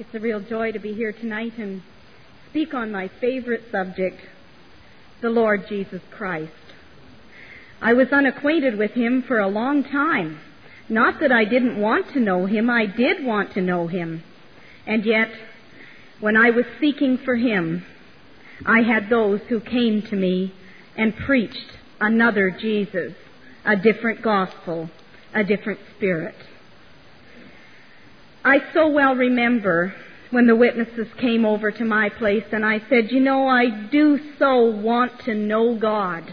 It's a real joy to be here tonight and speak on my favorite subject, the Lord Jesus Christ. I was unacquainted with Him for a long time. Not that I didn't want to know Him, I did want to know Him. And yet, when I was seeking for Him, I had those who came to me and preached another Jesus, a different gospel, a different spirit. I so well remember when the witnesses came over to my place and I said, I do so want to know God.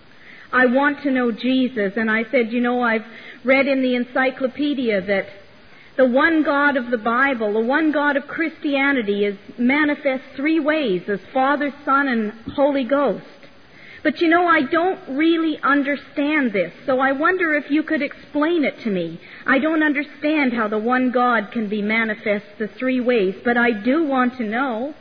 I want to know Jesus. And I said, I've read in the encyclopedia that the one God of the Bible, the one God of Christianity is manifest three ways, as Father, Son, and Holy Ghost. But I don't really understand this, so I wonder if you could explain it to me. I don't understand how the one God can be manifest the three ways, but I do want to know.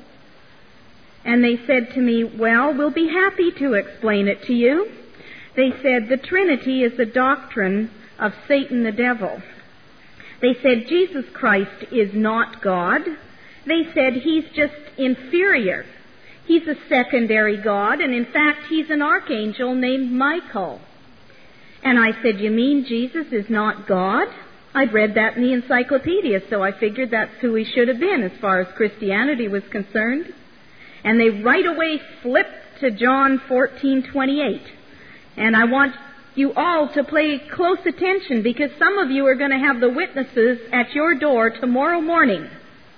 And they said to me, well, we'll be happy to explain it to you. They said the Trinity is the doctrine of Satan the devil. They said Jesus Christ is not God. They said He's just inferior. He's a secondary God, and in fact, He's an archangel named Michael. And I said, you mean Jesus is not God? I'd read that in the encyclopedia, so I figured that's who He should have been as far as Christianity was concerned. And they right away flipped to John 14:28. And I want you all to pay close attention, because some of you are going to have the witnesses at your door tomorrow morning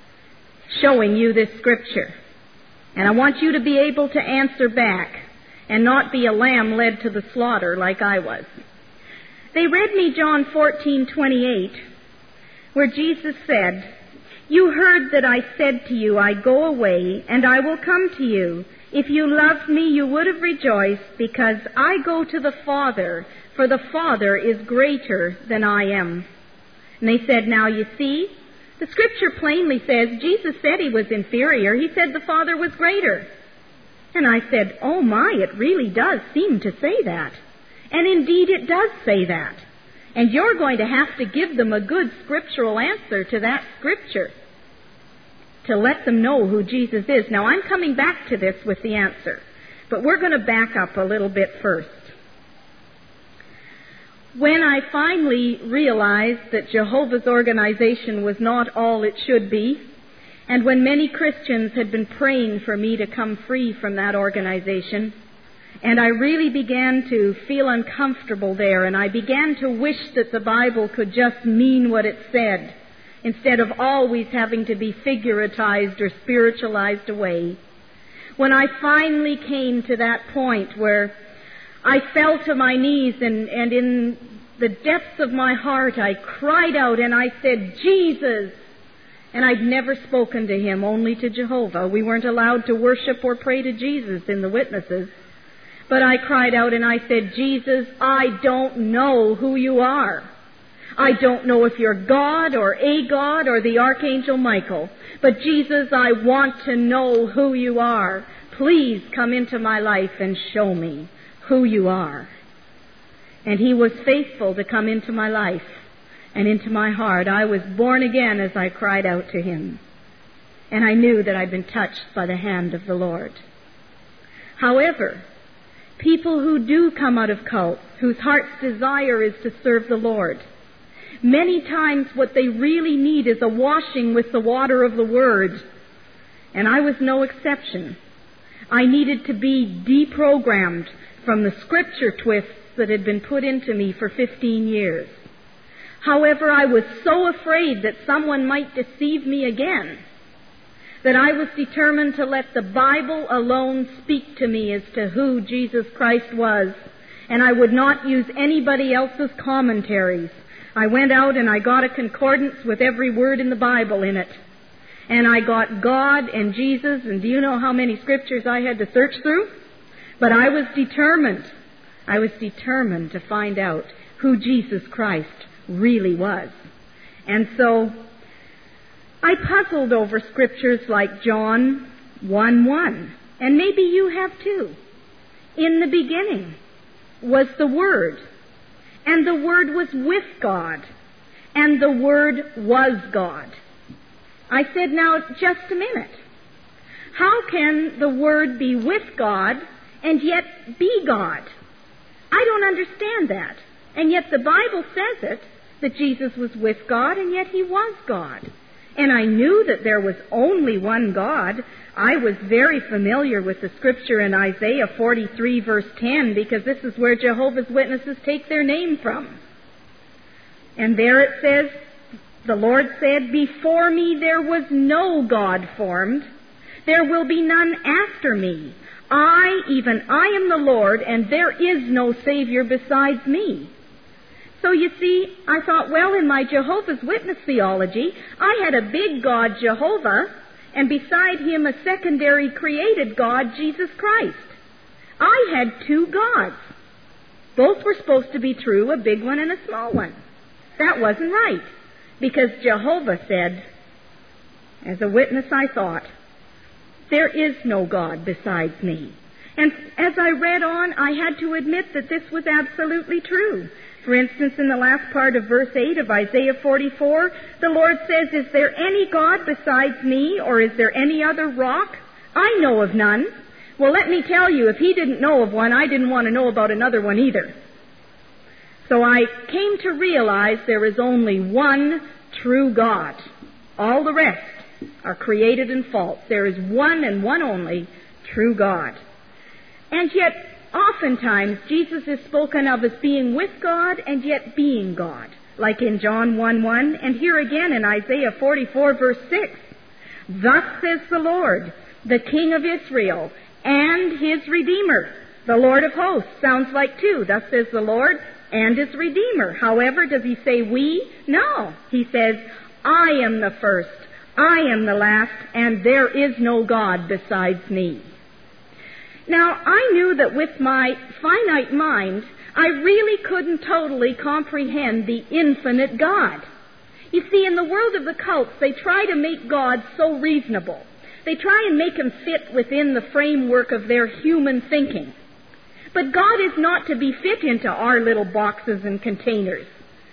showing you this scripture. And I want you to be able to answer back and not be a lamb led to the slaughter like I was. They read me John 14:28, where Jesus said, you heard that I said to you, I go away and I will come to you. If you loved me, you would have rejoiced, because I go to the Father, for the Father is greater than I am. And they said, now you see, the Scripture plainly says Jesus said He was inferior. He said the Father was greater. And I said, oh my, it really does seem to say that. And indeed it does say that. And you're going to have to give them a good scriptural answer to that Scripture to let them know who Jesus is. Now I'm coming back to this with the answer, but we're going to back up a little bit first. When I finally realized that Jehovah's organization was not all it should be, and when many Christians had been praying for me to come free from that organization, and I really began to feel uncomfortable there, and I began to wish that the Bible could just mean what it said, instead of always having to be figuratized or spiritualized away. When I finally came to that point where I fell to my knees and in the depths of my heart I cried out and I said, Jesus! And I'd never spoken to Him, only to Jehovah. We weren't allowed to worship or pray to Jesus in the witnesses. But I cried out and I said, Jesus, I don't know who you are. I don't know if you're God or a God or the Archangel Michael. But Jesus, I want to know who you are. Please come into my life and show me who you are. And He was faithful to come into my life and into my heart. I was born again as I cried out to Him. And I knew that I'd been touched by the hand of the Lord. However, people who do come out of cults, whose heart's desire is to serve the Lord, many times what they really need is a washing with the water of the Word. And I was no exception. I needed to be deprogrammed from the Scripture twists that had been put into me for 15 years. However, I was so afraid that someone might deceive me again that I was determined to let the Bible alone speak to me as to who Jesus Christ was, and I would not use anybody else's commentaries. I went out and I got a concordance with every word in the Bible in it. And I got God and Jesus, and do you know how many scriptures I had to search through? But I was determined. I was determined to find out who Jesus Christ really was. And so I puzzled over scriptures like John 1:1, and maybe you have too. In the beginning was the Word, and the Word was with God, and the Word was God. I said, now, just a minute. How can the Word be with God and yet be God? I don't understand that. And yet the Bible says it, that Jesus was with God and yet He was God. And I knew that there was only one God. I was very familiar with the scripture in Isaiah 43 verse 10 because this is where Jehovah's Witnesses take their name from. And there it says, the Lord said, before me there was no God formed. There will be none after me. Even I am the Lord, and there is no Savior besides me. So you see, I thought, well, in my Jehovah's Witness theology, I had a big God, Jehovah, and beside him a secondary created God, Jesus Christ. I had two gods. Both were supposed to be true, a big one and a small one. That wasn't right, because Jehovah said, as a witness I thought, there is no God besides me. And as I read on, I had to admit that this was absolutely true. For instance, in the last part of verse 8 of Isaiah 44, the Lord says, is there any God besides me, or is there any other rock? I know of none. Well, let me tell you, if He didn't know of one, I didn't want to know about another one either. So I came to realize there is only one true God. All the rest are created and false. There is one and one only true God. And yet, oftentimes, Jesus is spoken of as being with God and yet being God, like in John 1:1, and here again in Isaiah 44, verse 6. Thus says the Lord, the King of Israel, and His Redeemer. The Lord of hosts sounds like two. Thus says the Lord and His Redeemer. However, does He say we? No. He says, I am the first, I am the last, and there is no God besides me. Now, I knew that with my finite mind, I really couldn't totally comprehend the infinite God. You see, in the world of the cults, they try to make God so reasonable. They try and make Him fit within the framework of their human thinking. But God is not to be fit into our little boxes and containers.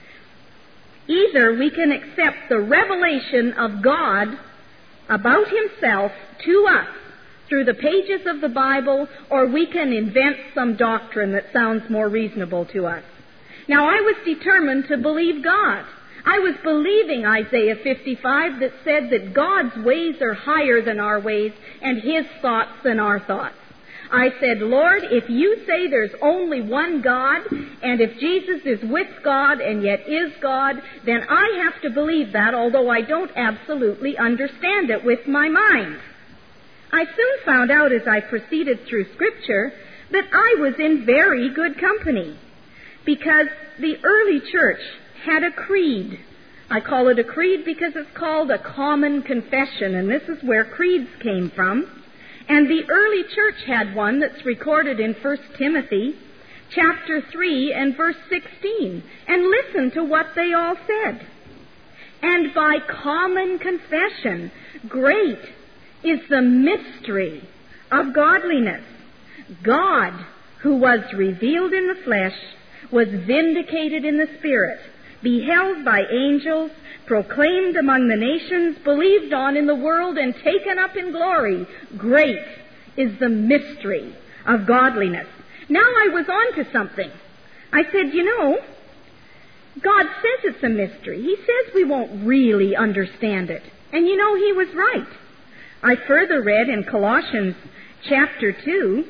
Either we can accept the revelation of God about Himself to us through the pages of the Bible, or we can invent some doctrine that sounds more reasonable to us. Now, I was determined to believe God. I was believing Isaiah 55 that said that God's ways are higher than our ways and His thoughts than our thoughts. I said, Lord, if You say there's only one God, and if Jesus is with God and yet is God, then I have to believe that, although I don't absolutely understand it with my mind. I soon found out as I proceeded through Scripture that I was in very good company, because the early church had a creed. I call it a creed because it's called a common confession, and this is where creeds came from. And the early church had one that's recorded in 1 Timothy chapter 3 and verse 16. And listen to what they all said. And by common confession, great is the mystery of godliness. God, who was revealed in the flesh, was vindicated in the Spirit, beheld by angels, proclaimed among the nations, believed on in the world, and taken up in glory. Great is the mystery of godliness. Now I was on to something. I said, God says it's a mystery. He says we won't really understand it. And He was right. I further read in Colossians chapter 2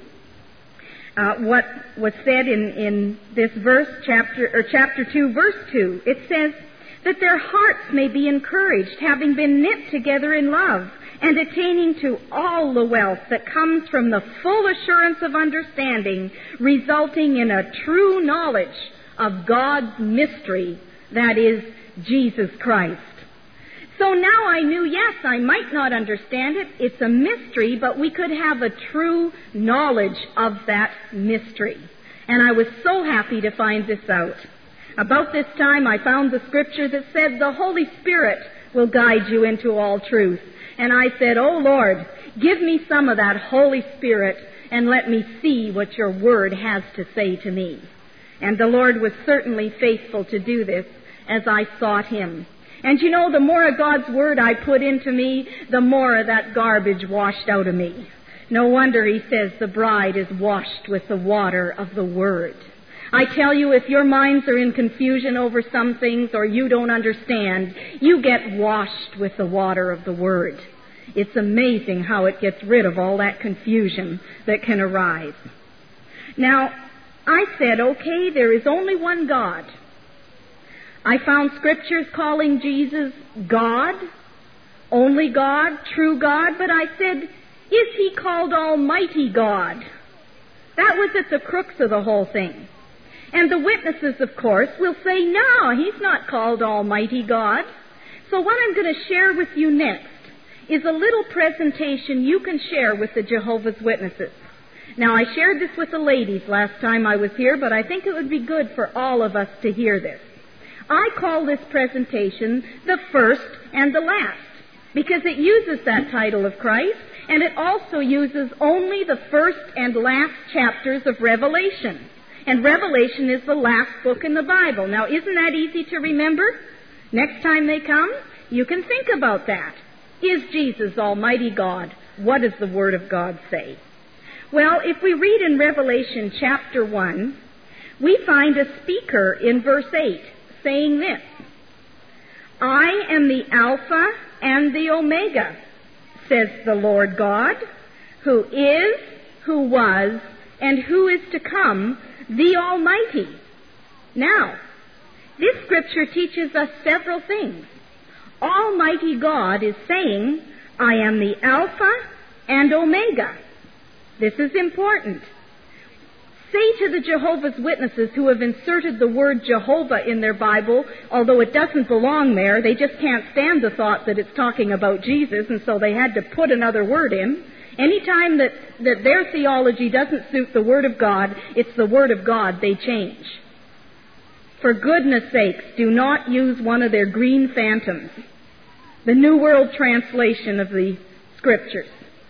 what was said in this verse, chapter 2, verse 2. It says that their hearts may be encouraged, having been knit together in love, and attaining to all the wealth that comes from the full assurance of understanding, resulting in a true knowledge of God's mystery, that is, Jesus Christ. So now I knew, yes, I might not understand it. It's a mystery, but we could have a true knowledge of that mystery. And I was so happy to find this out. About this time, I found the scripture that said the Holy Spirit will guide you into all truth. And I said, oh Lord, give me some of that Holy Spirit and let me see what Your Word has to say to me. And the Lord was certainly faithful to do this as I sought Him. And you know, the more of God's Word I put into me, the more of that garbage washed out of me. No wonder he says the bride is washed with the water of the Word. I tell you, if your minds are in confusion over some things or you don't understand, you get washed with the water of the Word. It's amazing how it gets rid of all that confusion that can arise. Now, I said, okay, there is only one God. I found scriptures calling Jesus God, only God, true God, but I said, is he called Almighty God? That was at the crux of the whole thing. And the witnesses, of course, will say, no, he's not called Almighty God. So what I'm going to share with you next is a little presentation you can share with the Jehovah's Witnesses. Now, I shared this with the ladies last time I was here, but I think it would be good for all of us to hear this. I call this presentation the first and the last, because it uses that title of Christ, and it also uses only the first and last chapters of Revelation. And Revelation is the last book in the Bible. Now, isn't that easy to remember? Next time they come, you can think about that. Is Jesus Almighty God? What does the Word of God say? Well, if we read in Revelation chapter 1, we find a speaker in verse 8 saying this, I am the Alpha and the Omega, says the Lord God, who is, who was, and who is to come, the Almighty. Now, this scripture teaches us several things. Almighty God is saying, I am the Alpha and Omega. This is important. Say to the Jehovah's Witnesses who have inserted the word Jehovah in their Bible, although it doesn't belong there, they just can't stand the thought that it's talking about Jesus, and so they had to put another word in. Anytime that their theology doesn't suit the Word of God, it's the Word of God they change. For goodness sakes, do not use one of their green phantoms, the New World Translation of the Scriptures.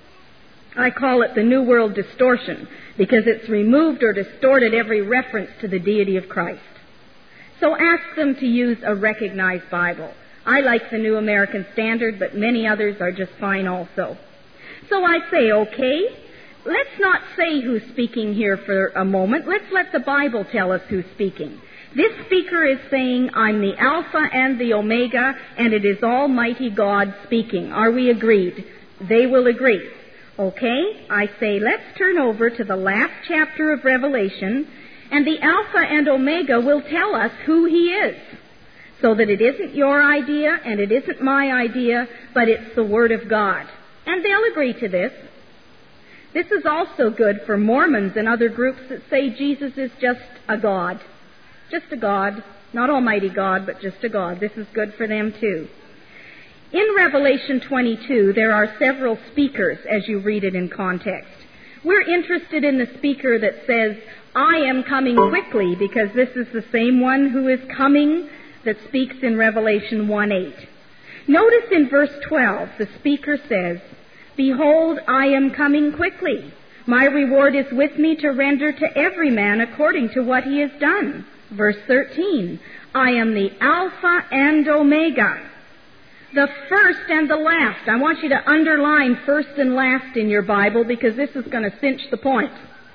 I call it the New World Distortion, because it's removed or distorted every reference to the deity of Christ. So ask them to use a recognized Bible. I like the New American Standard, but many others are just fine also. So I say, okay, let's not say who's speaking here for a moment. Let's let the Bible tell us who's speaking. This speaker is saying, I'm the Alpha and the Omega, and it is Almighty God speaking. Are we agreed? They will agree. Okay, I say, let's turn over to the last chapter of Revelation, and the Alpha and Omega will tell us who he is, so that it isn't your idea and it isn't my idea, but it's the Word of God. And they'll agree to this. This is also good for Mormons and other groups that say Jesus is just a God. Just a God. Not Almighty God, but just a God. This is good for them too. In Revelation 22, there are several speakers as you read it in context. We're interested in the speaker that says, I am coming quickly, because this is the same one who is coming that speaks in Revelation 1:8. Notice in verse 12, the speaker says, Behold, I am coming quickly. My reward is with me to render to every man according to what he has done. Verse 13, I am the Alpha and Omega, the first and the last. I want you to underline first and last in your Bible, because this is going to cinch the point.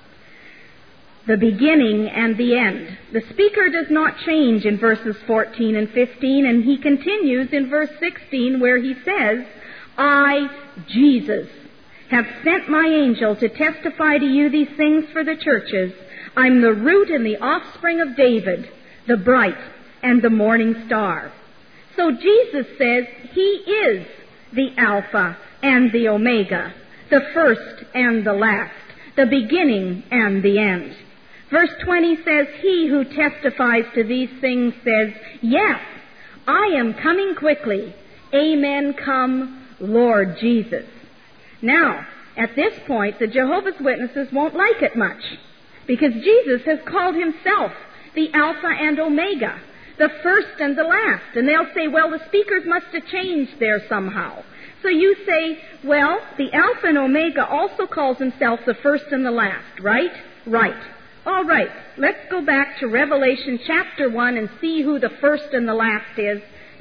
The beginning and the end. The speaker does not change in verses 14 and 15, and he continues in verse 16 where he says, I, Jesus, have sent my angel to testify to you these things for the churches. I'm the root and the offspring of David, the bright and the morning star. So Jesus says he is the Alpha and the Omega, the first and the last, the beginning and the end. Verse 20 says, he who testifies to these things says, yes, I am coming quickly. Amen, come, Lord Jesus. Now, at this point, the Jehovah's Witnesses won't like it much, because Jesus has called himself the Alpha and Omega, the first and the last. And they'll say, well, the speakers must have changed there somehow. So you say, well, the Alpha and Omega also calls himself the first and the last, right? Right. All right, let's go back to Revelation chapter 1 and see who the first and the last is,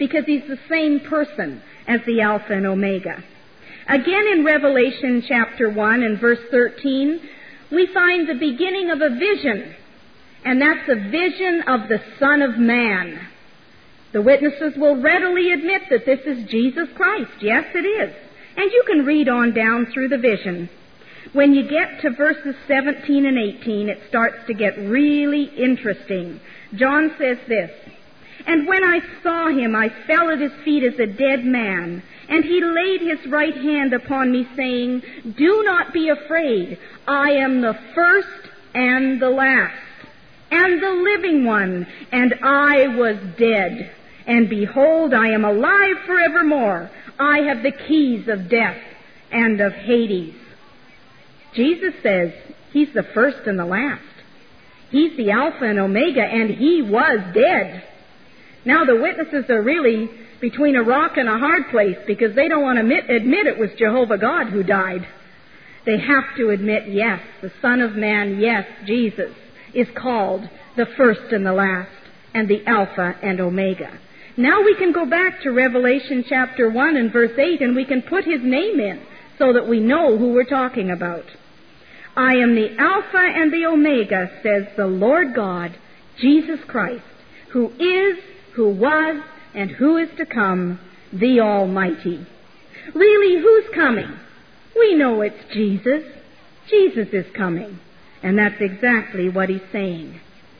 because he's the same person as the Alpha and Omega. Again in Revelation chapter 1 and verse 13, we find the beginning of a vision, and that's a vision of the Son of Man. The witnesses will readily admit that this is Jesus Christ. Yes, it is. And you can read on down through the vision. When you get to verses 17 and 18, it starts to get really interesting. John says this, "And when I saw him, I fell at his feet as a dead man. And he laid his right hand upon me, saying, 'Do not be afraid. I am the first and the last, and the living one. And I was dead. And behold, I am alive forevermore. I have the keys of death and of Hades.'" Jesus says he's the first and the last. He's the Alpha and Omega, and he was dead. Now the witnesses are really between a rock and a hard place, because they don't want to admit it was Jehovah God who died. They have to admit, yes, the Son of Man, yes, Jesus, is called the first and the last, and the Alpha and Omega. Now we can go back to Revelation chapter 1 and verse 8, and we can put his name in so that we know who we're talking about. "I am the Alpha and the Omega, says the Lord God, Jesus Christ, who is, who was, and who is to come, the Almighty." Really, who's coming? We know it's Jesus. Jesus is coming. And that's exactly what he's saying.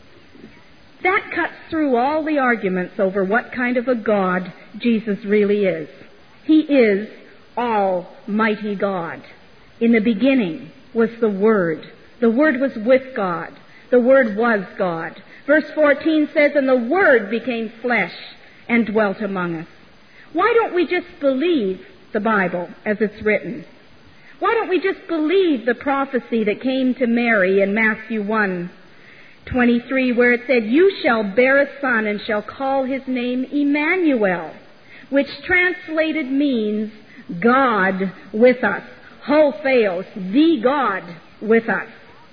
That cuts through all the arguments over what kind of a God Jesus really is. He is Almighty God. In the beginning was the Word. The Word was with God. The Word was God. Verse 14 says, "And the Word became flesh and dwelt among us." Why don't we just believe the Bible as it's written? Why don't we just believe the prophecy that came to Mary in Matthew 1:23, where it said, "You shall bear a son and shall call his name Emmanuel," which translated means God with us. Ho Theos, the God with us.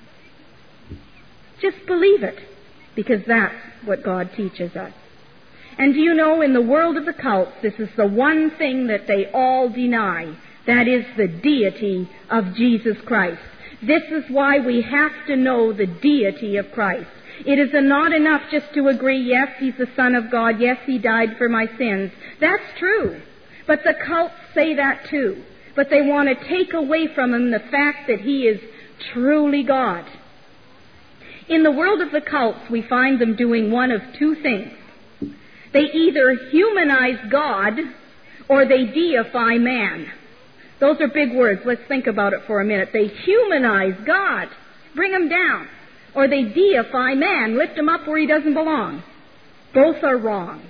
Just believe it, because that's what God teaches us. And do you know, in the world of the cults, this is the one thing that they all deny. That is the deity of Jesus Christ. This is why we have to know the deity of Christ. It is not enough just to agree, yes, he's the Son of God, yes, he died for my sins. That's true. But the cults say that too. But they want to take away from him the fact that he is truly God. In the world of the cults, we find them doing one of two things. They either humanize God or they deify man. Those are big words. Let's think about it for a minute. They humanize God, bring him down, or they deify man, lift him up where he doesn't belong. Both are wrong.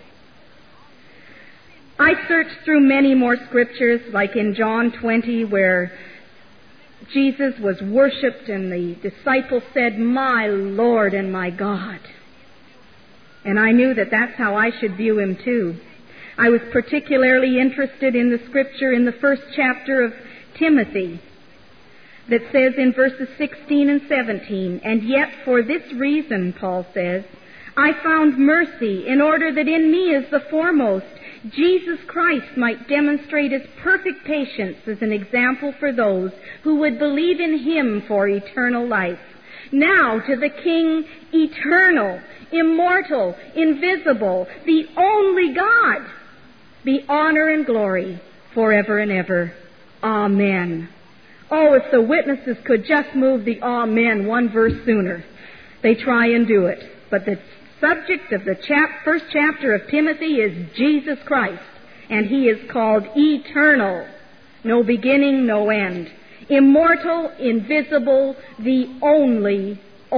I searched through many more scriptures, like in John 20, where Jesus was worshipped and the disciples said, "My Lord and my God." And I knew that that's how I should view him too. I was particularly interested in the scripture in the first chapter of Timothy that says in verses 16 and 17, "And yet for this reason," Paul says, "I found mercy in order that in me as the foremost, Jesus Christ might demonstrate his perfect patience as an example for those who would believe in him for eternal life. Now to the King, eternal, immortal, invisible, the only God, be honor and glory forever and ever. Amen." Oh, if the witnesses could just move the amen one verse sooner. They try and do it. But the subject of the first chapter of Timothy is Jesus Christ. And he is called eternal, no beginning, no end. Immortal, invisible, the only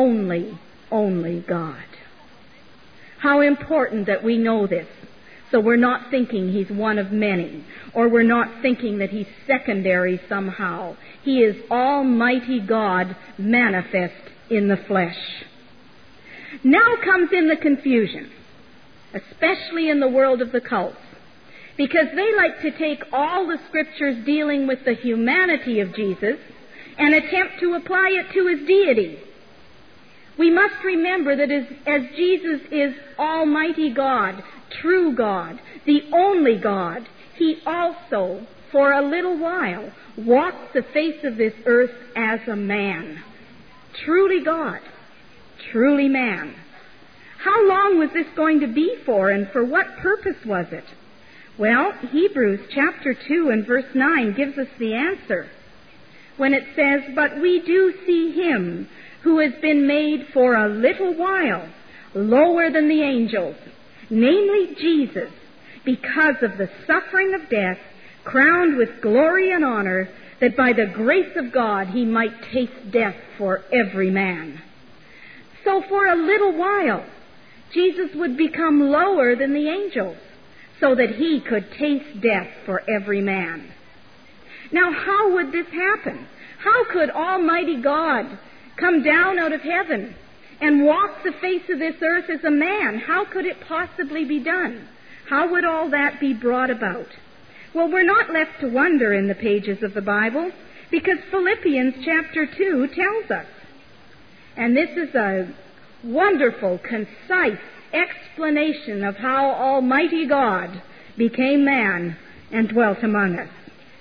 God. How important that we know this. So we're not thinking he's one of many, or we're not thinking that he's secondary somehow. He is Almighty God manifest in the flesh. Now comes in the confusion, especially in the world of the cults, because they like to take all the scriptures dealing with the humanity of Jesus and attempt to apply it to his deity. We must remember that as Jesus is Almighty God, true God, the only God, he also, for a little while, walked the face of this earth as a man. Truly God, truly man. How long was this going to be for, and for what purpose was it? Well, Hebrews chapter 2 and verse 9 gives us the answer when it says, "But we do see him who has been made for a little while lower than the angels, namely Jesus, because of the suffering of death, crowned with glory and honor, that by the grace of God he might taste death for every man." So for a little while, Jesus would become lower than the angels, so that he could taste death for every man. Now, how would this happen? How could Almighty God come down out of heaven and walk the face of this earth as a man? How could it possibly be done? How would all that be brought about? Well, we're not left to wonder in the pages of the Bible, because Philippians chapter 2 tells us. And this is a wonderful, concise explanation of how Almighty God became man and dwelt among us.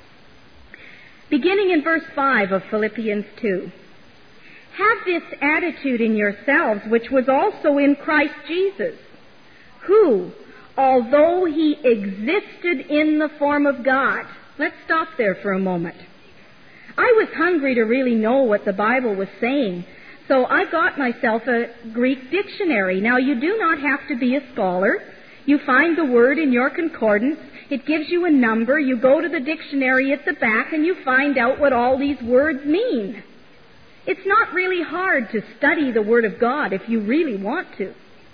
Beginning in verse 5 of Philippians 2. "Have this attitude in yourselves, which was also in Christ Jesus, who, although he existed in the form of God..." Let's stop there for a moment. I was hungry to really know what the Bible was saying, so I got myself a Greek dictionary. Now, you do not have to be a scholar. You find the word in your concordance. It gives you a number. You go to the dictionary at the back and you find out what all these words mean. It's not really hard to study the Word of God if you really want to.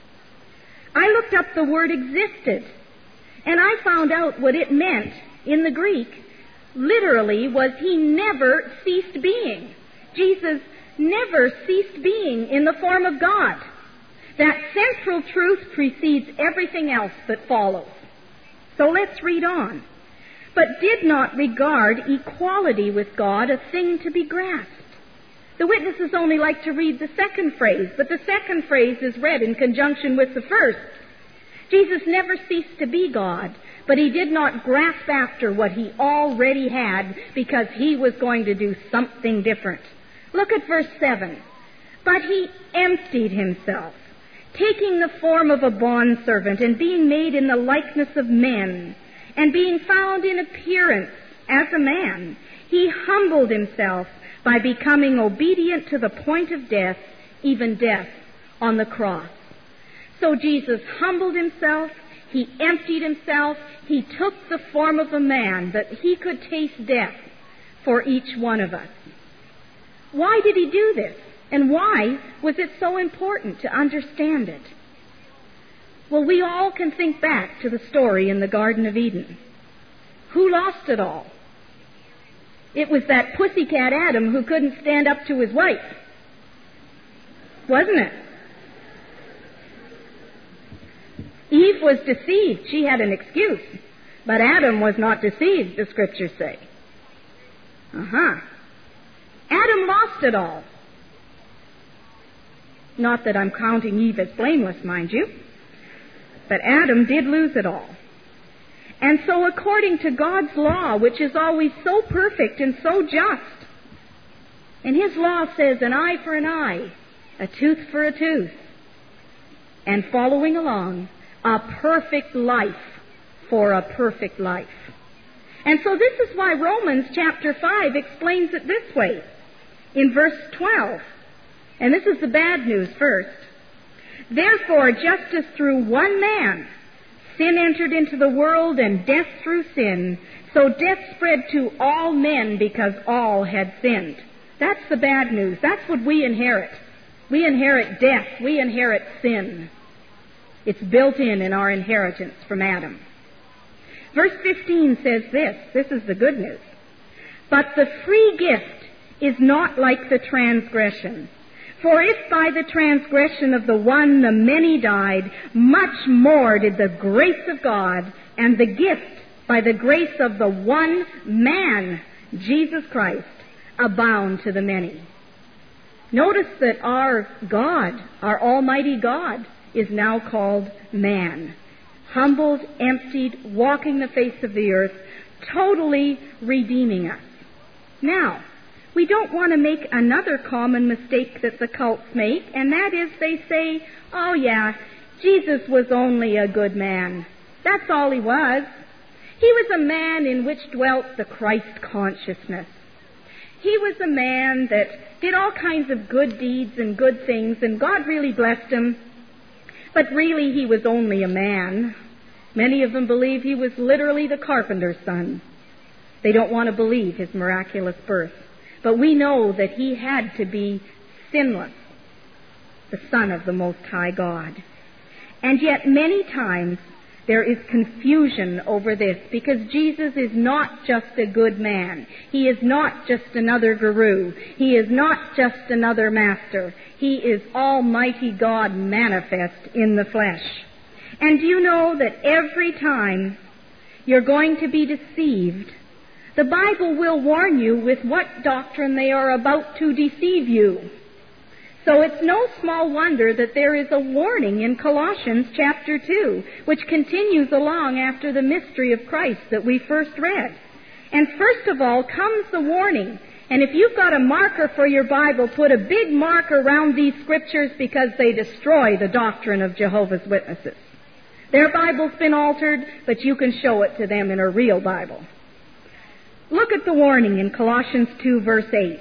I looked up the word existed, and I found out what it meant in the Greek. Literally was he never ceased being. Jesus never ceased being in the form of God. That central truth precedes everything else that follows. So let's read on. "But did not regard equality with God a thing to be grasped." The witnesses only like to read the second phrase, but the second phrase is read in conjunction with the first. Jesus never ceased to be God, but he did not grasp after what he already had because he was going to do something different. Look at verse 7. "But he emptied himself, taking the form of a bondservant and being made in the likeness of men, and being found in appearance as a man, he humbled himself by becoming obedient to the point of death, even death on the cross." So Jesus humbled himself, he emptied himself, he took the form of a man that he could taste death for each one of us. Why did he do this? And why was it so important to understand it? Well, we all can think back to the story in the Garden of Eden. Who lost it all? It was that pussycat Adam who couldn't stand up to his wife. Wasn't it? Eve was deceived. She had an excuse. But Adam was not deceived, the Scriptures say. Adam lost it all. Not that I'm counting Eve as blameless, mind you. But Adam did lose it all. And so according to God's law, which is always so perfect and so just, and his law says an eye for an eye, a tooth for a tooth, and following along, a perfect life for a perfect life. And so this is why Romans chapter 5 explains it this way. In verse 12, and this is the bad news first. "Therefore, just as through one man sin entered into the world, and death through sin, so death spread to all men because all had sinned." That's the bad news. That's what we inherit. We inherit death. We inherit sin. It's built in our inheritance from Adam. Verse 15 says this. This is the good news. "But the free gift is not like the transgression. For if by the transgression of the one the many died, much more did the grace of God and the gift by the grace of the one man, Jesus Christ, abound to the many." Notice that our God, our Almighty God, is now called man. humbled, emptied, walking the face of the earth, totally redeeming us. Now, we don't want to make another common mistake that the cults make, and that is they say, oh yeah, Jesus was only a good man. That's all he was. He was a man in which dwelt the Christ consciousness. He was a man that did all kinds of good deeds and good things, and God really blessed him. But really, he was only a man. Many of them believe he was literally the carpenter's son. They don't want to believe his miraculous birth. But we know that he had to be sinless, the Son of the Most High God. And yet, many times, there is confusion over this, because Jesus is not just a good man. He is not just another guru. He is not just another master. He is Almighty God manifest in the flesh. And do you know that every time you're going to be deceived, the Bible will warn you with what doctrine they are about to deceive you. So it's no small wonder that there is a warning in Colossians chapter 2, which continues along after the mystery of Christ that we first read. And first of all comes the warning. And if you've got a marker for your Bible, put a big mark around these scriptures, because they destroy the doctrine of Jehovah's Witnesses. Their Bible's been altered, but you can show it to them in a real Bible. Look at the warning in Colossians 2, verse 8.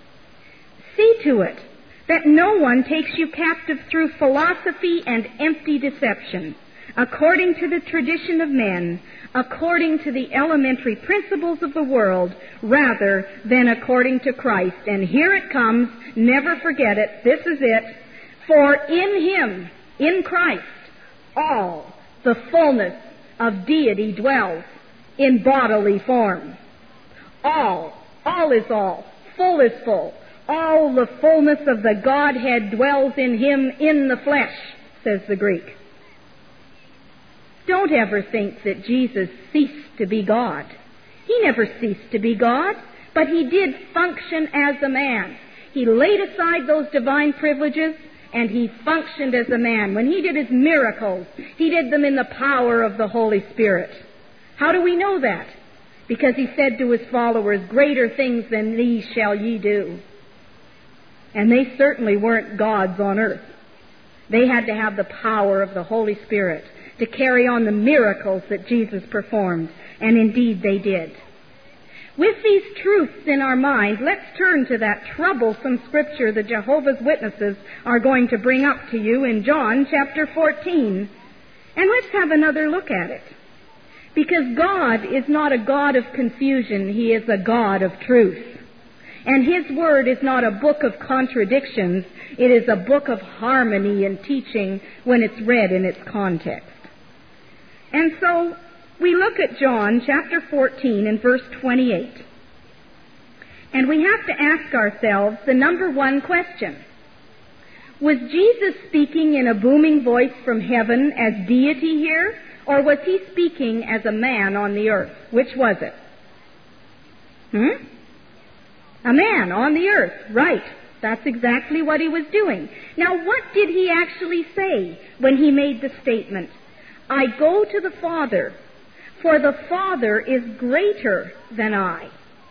See to it that no one takes you captive through philosophy and empty deception, according to the tradition of men, according to the elementary principles of the world, rather than according to Christ. And here it comes, never forget it, this is it. For in Him, in Christ, all the fullness of deity dwells in bodily form. All is all, full is full. All the fullness of the Godhead dwells in Him in the flesh, says the Greek. Don't ever think that Jesus ceased to be God. He never ceased to be God, but He did function as a man. He laid aside those divine privileges, and He functioned as a man. When He did His miracles, He did them in the power of the Holy Spirit. How do we know that? Because He said to His followers, greater things than these shall ye do. And they certainly weren't gods on earth. They had to have the power of the Holy Spirit to carry on the miracles that Jesus performed. And indeed they did. With these truths in our mind, let's turn to that troublesome scripture the Jehovah's Witnesses are going to bring up to you in John chapter 14. And let's have another look at it. Because God is not a God of confusion. He is a God of truth. And His Word is not a book of contradictions. It is a book of harmony and teaching when it's read in its context. And so we look at John chapter 14 and verse 28. And we have to ask ourselves the number one question. Was Jesus speaking in a booming voice from heaven as deity here? Or was He speaking as a man on the earth? Which was it? A man on the earth. Right. That's exactly what He was doing. Now, what did He actually say when He made the statement, I go to the Father, for the Father is greater than I?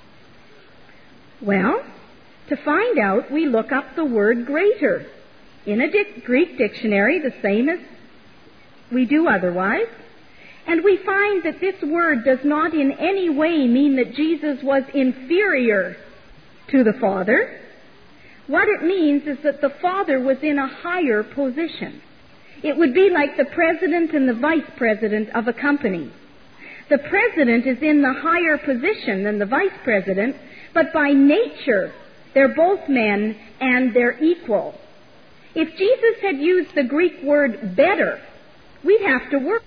Well, to find out, we look up the word greater in a Greek dictionary, the same as we do otherwise. And we find that this word does not in any way mean that Jesus was inferior to the Father. What it means is that the Father was in a higher position. It would be like the president and the vice president of a company. The president is in the higher position than the vice president, but by nature, they're both men and they're equal. If Jesus had used the Greek word better, we'd have to work.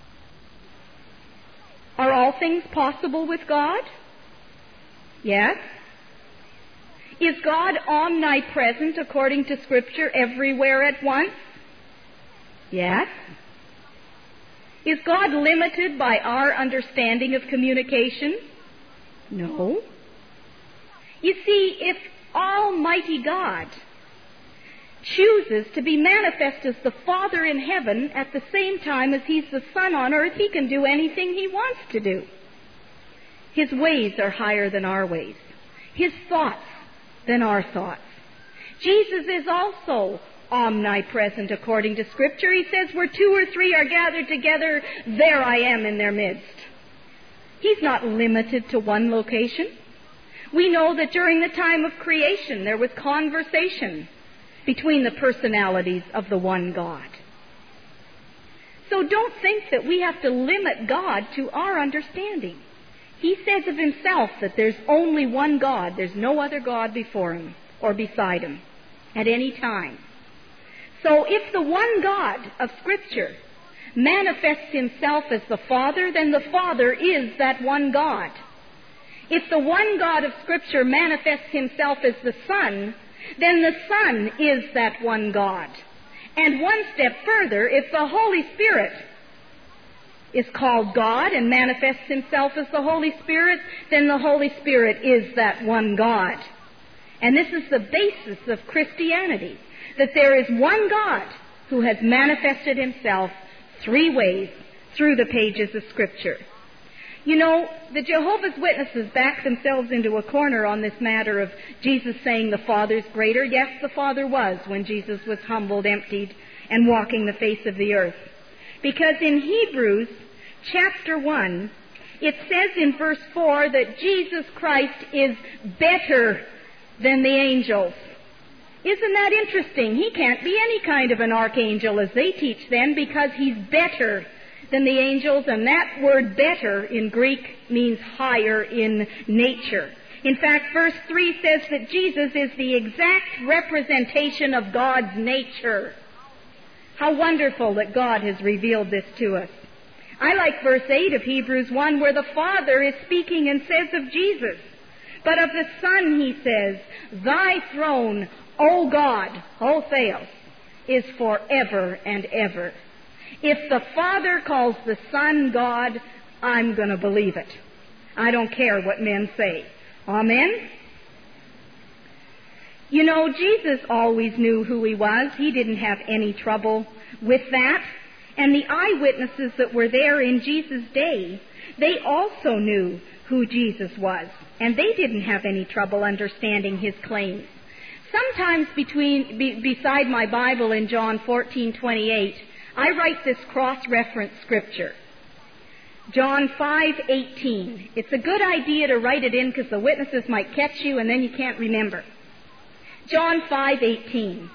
Are all things possible with God? Yes. Is God omnipresent according to Scripture everywhere at once? Yes. Is God limited by our understanding of communication? No. You see, if Almighty God chooses to be manifest as the Father in heaven at the same time as He's the Son on earth, He can do anything He wants to do. His ways are higher than our ways. His thoughts than our thoughts. Jesus is also omnipresent according to Scripture. He says, where 2 or 3 are gathered together, there I am in their midst. He's not limited to one location. We know that during the time of creation there was conversation between the personalities of the one God. So don't think that we have to limit God to our understanding. He says of Himself that there's only one God. There's no other God before Him or beside Him at any time. So if the one God of Scripture manifests Himself as the Father, then the Father is that one God. If the one God of Scripture manifests Himself as the Son, then the Son is that one God. And one step further, if the Holy Spirit is called God and manifests Himself as the Holy Spirit, then the Holy Spirit is that one God. And this is the basis of Christianity, that there is one God who has manifested Himself 3 ways through the pages of Scripture. You know, the Jehovah's Witnesses back themselves into a corner on this matter of Jesus saying the Father's greater. Yes, the Father was when Jesus was humbled, emptied, and walking the face of the earth. Because in Hebrews chapter 1, it says in verse 4 that Jesus Christ is better than the angels. Isn't that interesting? He can't be any kind of an archangel as they teach then, because He's better than the angels, and that word better in Greek means higher in nature. In fact, verse 3 says that Jesus is the exact representation of God's nature. How wonderful that God has revealed this to us. I like verse 8 of Hebrews 1, where the Father is speaking and says of Jesus, but of the Son He says, Thy throne, O God, O Theos, is forever and ever. If the Father calls the Son God, I'm going to believe it. I don't care what men say. Amen? You know, Jesus always knew who He was. He didn't have any trouble with that. And the eyewitnesses that were there in Jesus' day, they also knew who Jesus was. And they didn't have any trouble understanding His claims. Sometimes beside my Bible in John 14:28, I write this cross-reference scripture. John 5:18. It's a good idea to write it in because the witnesses might catch you and then you can't remember. John 5:18.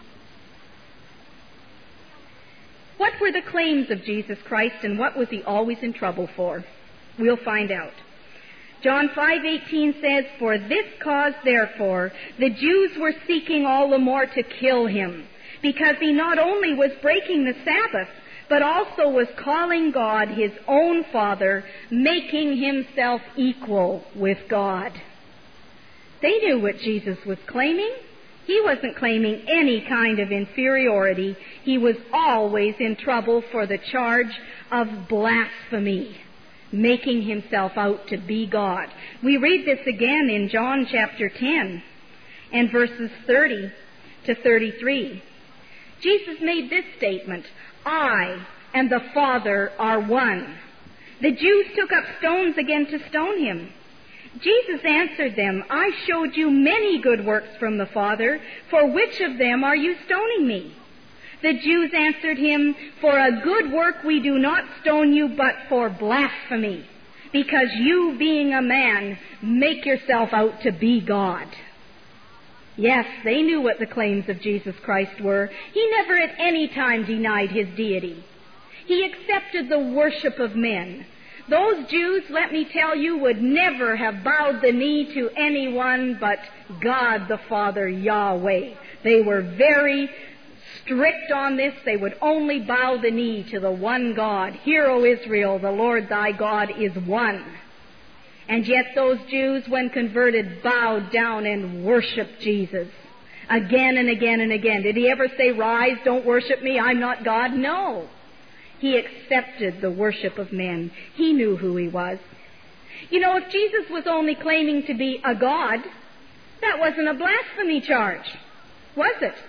What were the claims of Jesus Christ and what was He always in trouble for? We'll find out. John 5:18 says, For this cause, therefore, the Jews were seeking all the more to kill Him, because He not only was breaking the Sabbath, but also was calling God His own Father, making Himself equal with God. They knew what Jesus was claiming. He wasn't claiming any kind of inferiority. He was always in trouble for the charge of blasphemy, making Himself out to be God. We read this again in John chapter 10 and verses 30 to 33. Jesus made this statement, I and the Father are one. The Jews took up stones again to stone Him. Jesus answered them, I showed you many good works from the Father. For which of them are you stoning me? The Jews answered Him, For a good work we do not stone you, but for blasphemy, because you, being a man, make yourself out to be God. Yes, they knew what the claims of Jesus Christ were. He never at any time denied His deity. He accepted the worship of men. Those Jews, let me tell you, would never have bowed the knee to anyone but God the Father, Yahweh. They were very strict on this. They would only bow the knee to the one God. Hear, O Israel, the Lord thy God is one. And yet those Jews, when converted, bowed down and worshiped Jesus again and again and again. Did He ever say, Rise, don't worship me, I'm not God? No. He accepted the worship of men. He knew who He was. You know, if Jesus was only claiming to be a God, that wasn't a blasphemy charge, was it?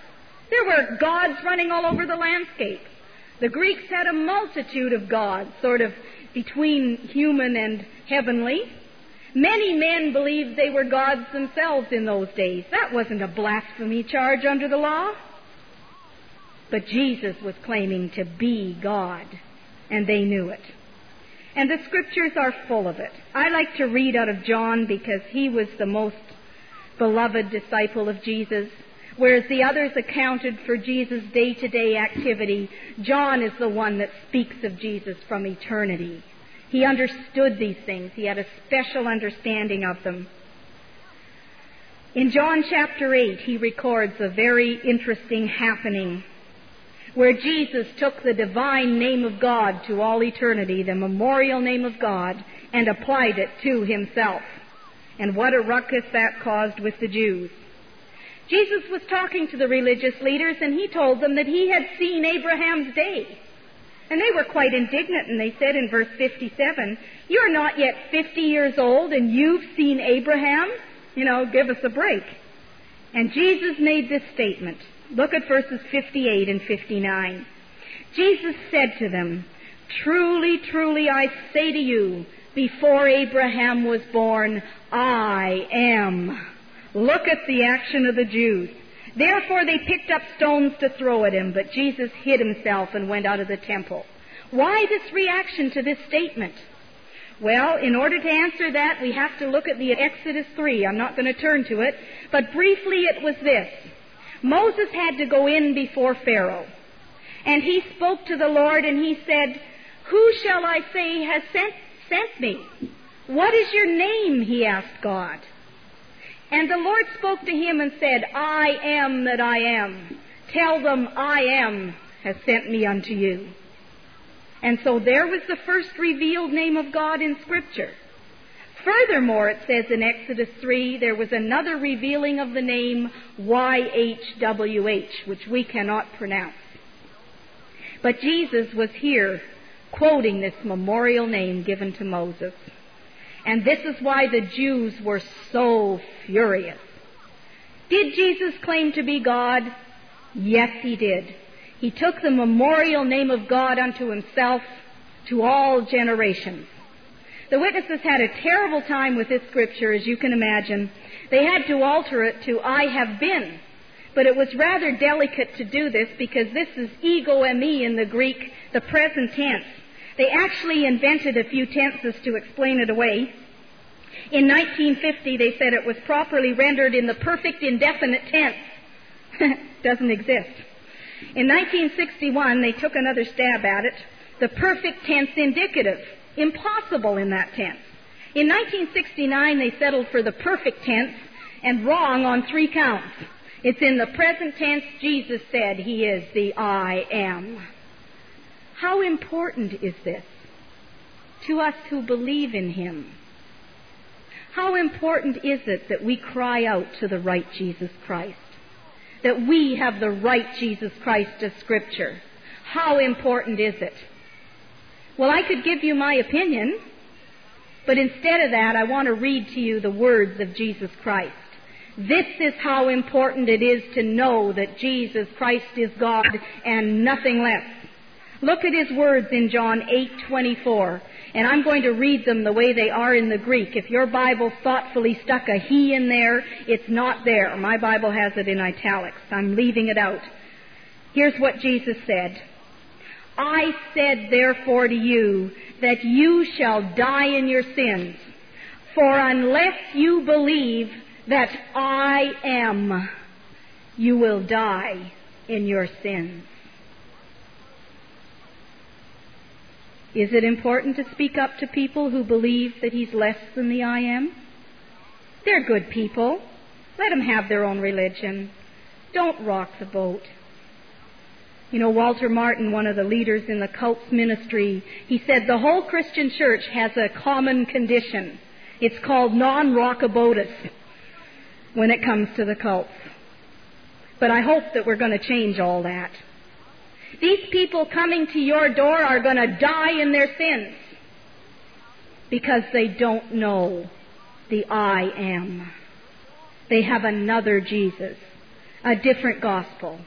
There were gods running all over the landscape. The Greeks had a multitude of gods, sort of between human and heavenly. Many men believed they were gods themselves in those days. That wasn't a blasphemy charge under the law. But Jesus was claiming to be God, and they knew it. And the Scriptures are full of it. I like to read out of John because he was the most beloved disciple of Jesus. Whereas the others accounted for Jesus' day-to-day activity, John is the one that speaks of Jesus from eternity. He understood these things. He had a special understanding of them. In John chapter 8, he records a very interesting happening where Jesus took the divine name of God to all eternity, the memorial name of God, and applied it to himself. And what a ruckus that caused with the Jews. Jesus was talking to the religious leaders, and he told them that he had seen Abraham's day. And they were quite indignant, and they said in verse 57, "You're not yet 50 years old, and you've seen Abraham? Give us a break." And Jesus made this statement. Look at verses 58 and 59. Jesus said to them, "Truly, truly, I say to you, before Abraham was born, I am." Look at the action of the Jews. Therefore they picked up stones to throw at him, but Jesus hid himself and went out of the temple. Why this reaction to this statement? Well, in order to answer that, we have to look at the Exodus 3. I'm not going to turn to it, but briefly it was this. Moses had to go in before Pharaoh, and he spoke to the Lord, and he said, "Who shall I say has sent me? What is your name?" he asked God. And the Lord spoke to him and said, "I am that I am. Tell them I am has sent me unto you." And so there was the first revealed name of God in Scripture. Furthermore, it says in Exodus 3, there was another revealing of the name YHWH, which we cannot pronounce. But Jesus was here quoting this memorial name given to Moses. And this is why the Jews were so furious. Did Jesus claim to be God? Yes, he did. He took the memorial name of God unto himself to all generations. The witnesses had a terrible time with this scripture, as you can imagine. They had to alter it to "I have been." But it was rather delicate to do this because this is ego eimi in the Greek, the present tense. They actually invented a few tenses to explain it away. In 1950, they said it was properly rendered in the perfect indefinite tense. Doesn't exist. In 1961, they took another stab at it. The perfect tense indicative. Impossible in that tense. In 1969, they settled for the perfect tense and wrong on 3 counts. It's in the present tense. Jesus said he is the I am. How important is this to us who believe in him? How important is it that we cry out to the right Jesus Christ? That we have the right Jesus Christ of Scripture? How important is it? Well, I could give you my opinion, but instead of that, I want to read to you the words of Jesus Christ. This is how important it is to know that Jesus Christ is God and nothing less. Look at his words in John 8:24, and I'm going to read them the way they are in the Greek. If your Bible thoughtfully stuck a he in there, it's not there. My Bible has it in italics. I'm leaving it out. Here's what Jesus said. I said therefore to you that you shall die in your sins, for unless you believe that I am, you will die in your sins. Is it important to speak up to people who believe that he's less than the I am? They're good people. Let them have their own religion. Don't rock the boat. You know, Walter Martin, one of the leaders in the cults ministry, he said the whole Christian church has a common condition. It's called non-rockabotus when it comes to the cults. But I hope that we're going to change all that. These people coming to your door are going to die in their sins because they don't know the I am. They have another Jesus, a different gospel.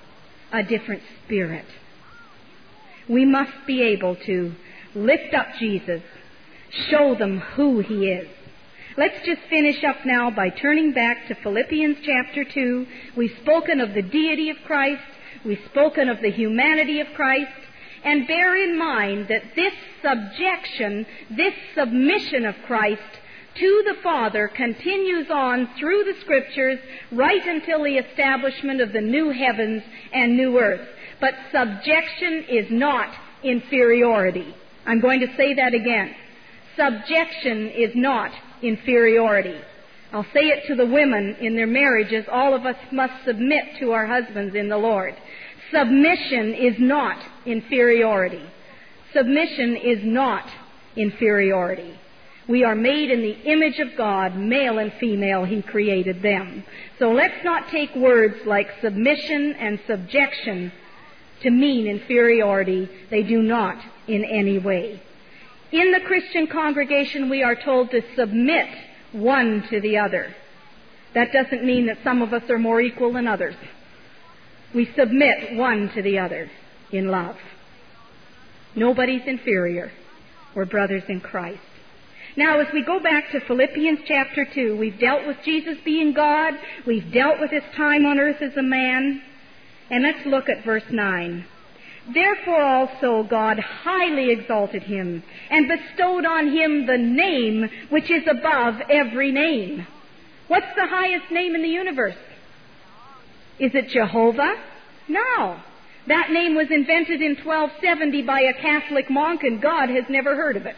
a different spirit. We must be able to lift up Jesus, show them who He is. Let's just finish up now by turning back to Philippians chapter 2. We've spoken of the deity of Christ. We've spoken of the humanity of Christ. And bear in mind that this subjection, this submission of Christ to the Father continues on through the Scriptures right until the establishment of the new heavens and new earth. But subjection is not inferiority. I'm going to say that again. Subjection is not inferiority. I'll say it to the women in their marriages. All of us must submit to our husbands in the Lord. Submission is not inferiority. Submission is not inferiority. We are made in the image of God, male and female, He created them. So let's not take words like submission and subjection to mean inferiority. They do not in any way. In the Christian congregation, we are told to submit one to the other. That doesn't mean that some of us are more equal than others. We submit one to the other in love. Nobody's inferior. We're brothers in Christ. Now, as we go back to Philippians chapter 2, we've dealt with Jesus being God. We've dealt with His time on earth as a man. And let's look at verse 9. Therefore also God highly exalted Him and bestowed on Him the name which is above every name. What's the highest name in the universe? Is it Jehovah? No. That name was invented in 1270 by a Catholic monk, and God has never heard of it.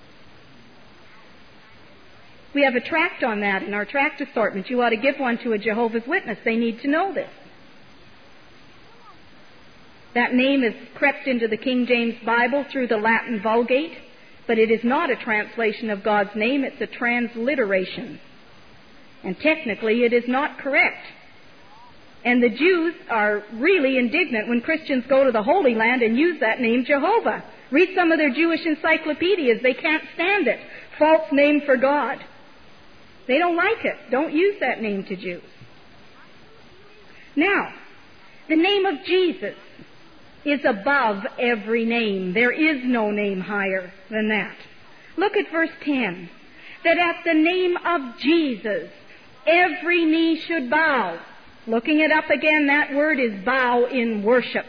We have a tract on that in our tract assortment. You ought to give one to a Jehovah's Witness. They need to know this. That name has crept into the King James Bible through the Latin Vulgate, but it is not a translation of God's name. It's a transliteration. And technically, it is not correct. And the Jews are really indignant when Christians go to the Holy Land and use that name Jehovah. Read some of their Jewish encyclopedias. They can't stand it. False name for God. They don't like it. Don't use that name to Jews. Now, the name of Jesus is above every name. There is no name higher than that. Look at verse 10. That at the name of Jesus, every knee should bow. Looking it up again, that word is bow in worship.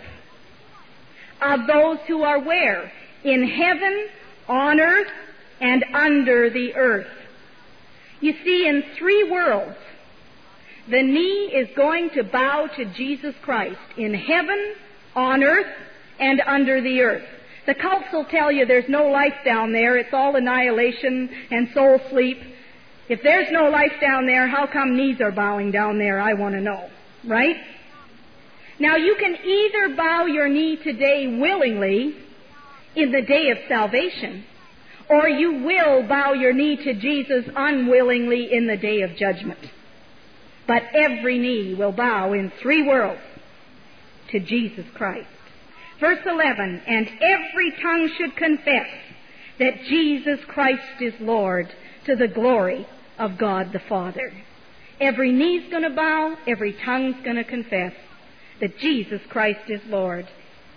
Of those who are where? In heaven, on earth, and under the earth. You see, in three worlds, the knee is going to bow to Jesus Christ. In heaven, on earth, and under the earth. The cults will tell you there's no life down there. It's all annihilation and soul sleep. If there's no life down there, how come knees are bowing down there? I want to know. Right? Now, you can either bow your knee today willingly in the day of salvation, or you will bow your knee to Jesus unwillingly in the day of judgment. But every knee will bow in three worlds to Jesus Christ. Verse 11, and every tongue should confess that Jesus Christ is Lord, to the glory of God the Father. Every knee's going to bow, every tongue's going to confess that Jesus Christ is Lord.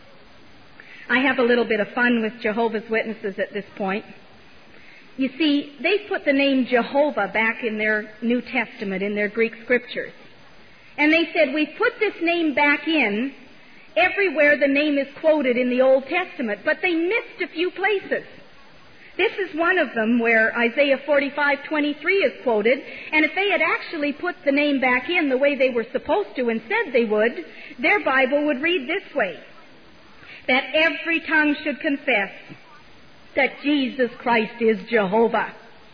I have a little bit of fun with Jehovah's Witnesses at this point. You see, they put the name Jehovah back in their New Testament, in their Greek scriptures. And they said, we put this name back in everywhere the name is quoted in the Old Testament, but they missed a few places. This is one of them where Isaiah 45:23 is quoted, and if they had actually put the name back in the way they were supposed to and said they would, their Bible would read this way, that every tongue should confess that Jesus Christ is Jehovah.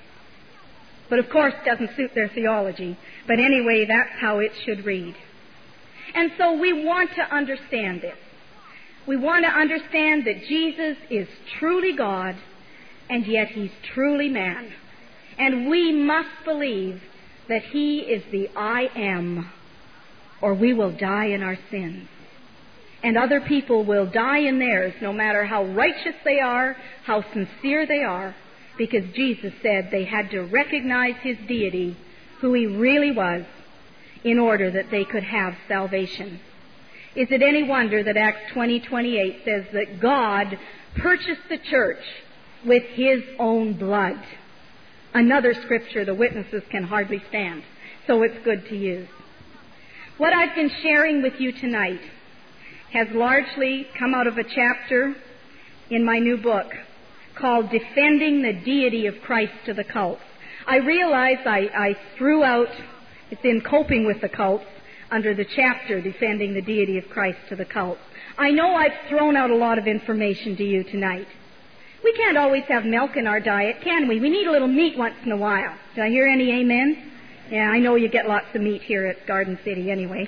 But of course it doesn't suit their theology. But anyway, that's how it should read. And so we want to understand this. We want to understand that Jesus is truly God, and yet He's truly man. And we must believe that He is the I am, or we will die in our sins. And other people will die in theirs, no matter how righteous they are, how sincere they are, because Jesus said they had to recognize His deity, who He really was, in order that they could have salvation. Is it any wonder that Acts 20:28 says that God purchased the church with His own blood? Another scripture the witnesses can hardly stand, so it's good to use. What I've been sharing with you tonight has largely come out of a chapter in my new book called Defending the Deity of Christ to the Cults. I realize I threw out, it's in Coping with the Cults, under the chapter Defending the Deity of Christ to the Cults. I know I've thrown out a lot of information to you tonight. We can't always have milk in our diet, can we? We need a little meat once in a while. Did I hear any amen? Yeah, I know you get lots of meat here at Garden City anyway.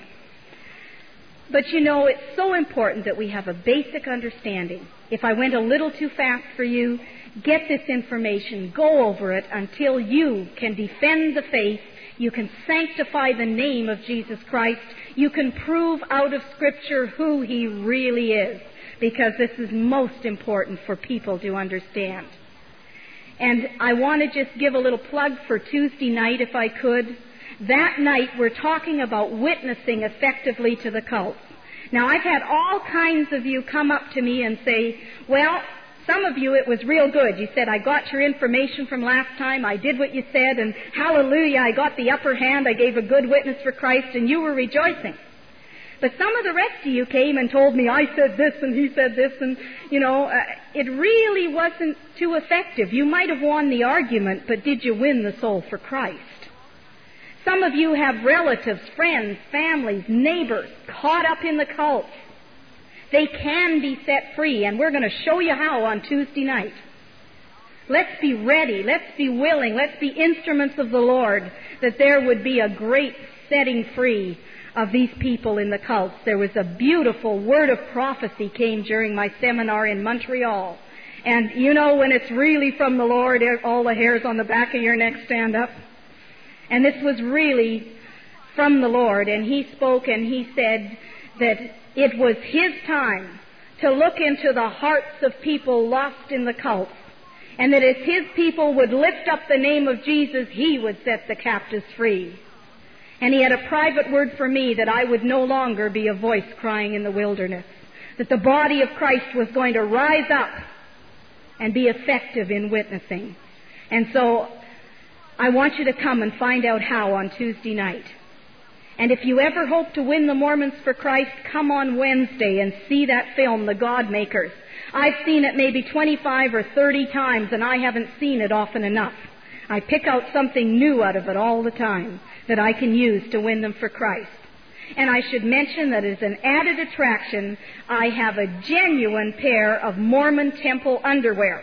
But you know, it's so important that we have a basic understanding. If I went a little too fast for you, get this information, go over it until you can defend the faith, you can sanctify the name of Jesus Christ, you can prove out of Scripture who He really is, because this is most important for people to understand. And I want to just give a little plug for Tuesday night, if I could. That night we're talking about witnessing effectively to the cults. Now, I've had all kinds of you come up to me and say, well, some of you, it was real good. You said, I got your information from last time, I did what you said, and hallelujah, I got the upper hand, I gave a good witness for Christ, and you were rejoicing. But some of the rest of you came and told me, I said this and he said this, and, it really wasn't too effective. You might have won the argument, but did you win the soul for Christ? Some of you have relatives, friends, families, neighbors caught up in the cults. They can be set free, and we're going to show you how on Tuesday night. Let's be ready, let's be willing, let's be instruments of the Lord, that there would be a great setting free of these people in the cults. There was a beautiful word of prophecy came during my seminar in Montreal. And when it's really from the Lord, all the hairs on the back of your neck stand up. And this was really from the Lord. And He spoke and He said that it was His time to look into the hearts of people lost in the cults. And that as His people would lift up the name of Jesus, He would set the captives free. And He had a private word for me that I would no longer be a voice crying in the wilderness. That the body of Christ was going to rise up and be effective in witnessing. And so I want you to come and find out how on Tuesday night. And if you ever hope to win the Mormons for Christ, come on Wednesday and see that film, The God Makers. I've seen it maybe 25 or 30 times, and I haven't seen it often enough. I pick out something new out of it all the time that I can use to win them for Christ. And I should mention that as an added attraction, I have a genuine pair of Mormon temple underwear.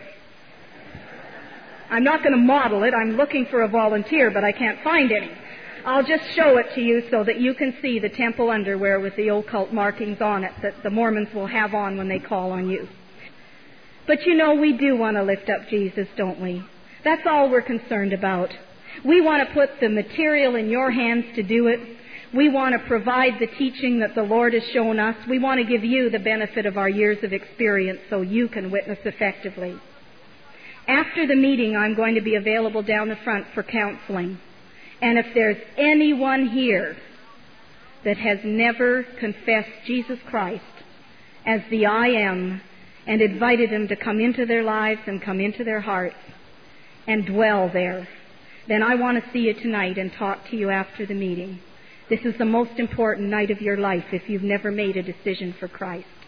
I'm not going to model it. I'm looking for a volunteer, but I can't find any. I'll just show it to you so that you can see the temple underwear with the occult markings on it that the Mormons will have on when they call on you. But we do want to lift up Jesus, don't we? That's all we're concerned about. We want to put the material in your hands to do it. We want to provide the teaching that the Lord has shown us. We want to give you the benefit of our years of experience so you can witness effectively. After the meeting, I'm going to be available down the front for counseling. And if there's anyone here that has never confessed Jesus Christ as the I Am and invited Him to come into their lives and come into their hearts and dwell there, then I want to see you tonight and talk to you after the meeting. This is the most important night of your life if you've never made a decision for Christ.